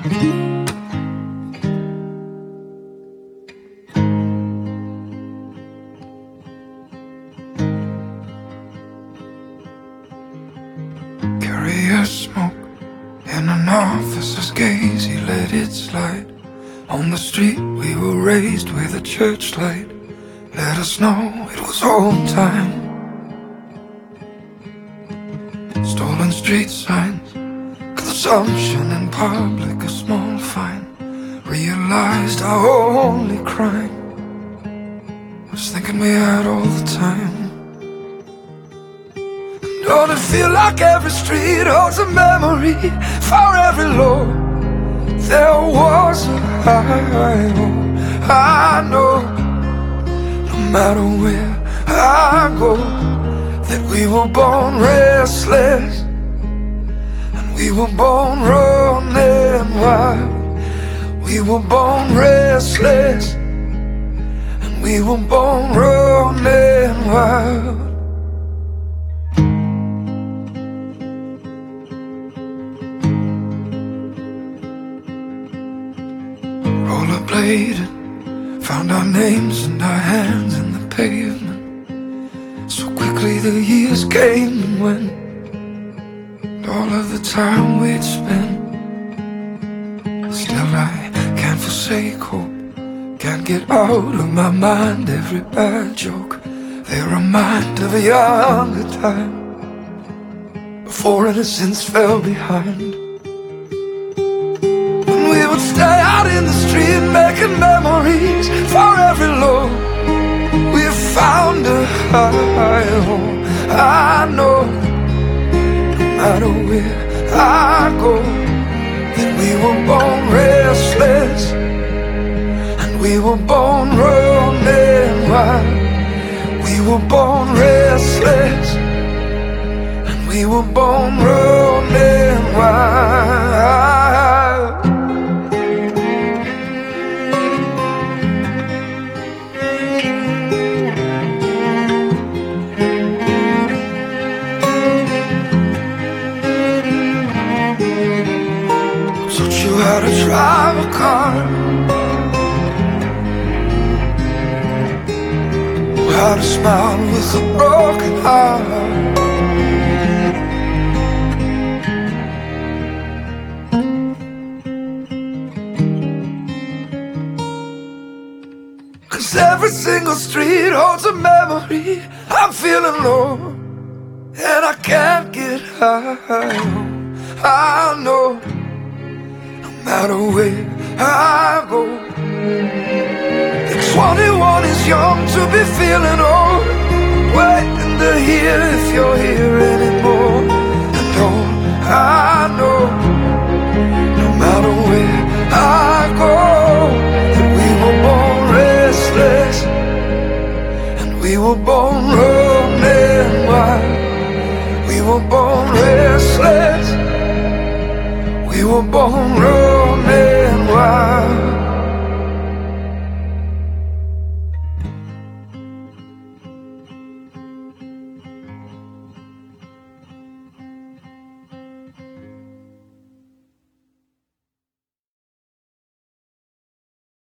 Carrier smoke in an officer's gaze, he let it slide. On the street we were raised with a church light, let us know it was home time. Stolen street signs, consumption in public, a small fine. Realized our only crime was thinking we had all the time. Don't it feel like every street holds a memory? For every low there was a high. Oh, I know, no matter where I go, that we were born restless, and we were born running wild. We were born restless, and we were born running wild. Rollerblading, found our names and our hands in the pavement. So quickly the years came and went, and all of the time we'd spent. Still I can't forsake hope, can't get out of my mind every bad joke. They remind of a younger time, before innocence fell behind. We would stay out in the street making memories. For every low we have found a high. Oh, I know, no matter where I go, that we were born restless, and we were born running wild. We were born restless, and we were born running wild. How to drive a car, how to smile with a broken heart. Cause every single street holds a memory. I'm feeling low and I can't get high. I know, no matter where I go, the 21 is young to be feeling old, waiting to hear if you're here anymore. And all I know, no matter where I go, that we were born restless, and we were born running wild. We were born restless, we were born running wild.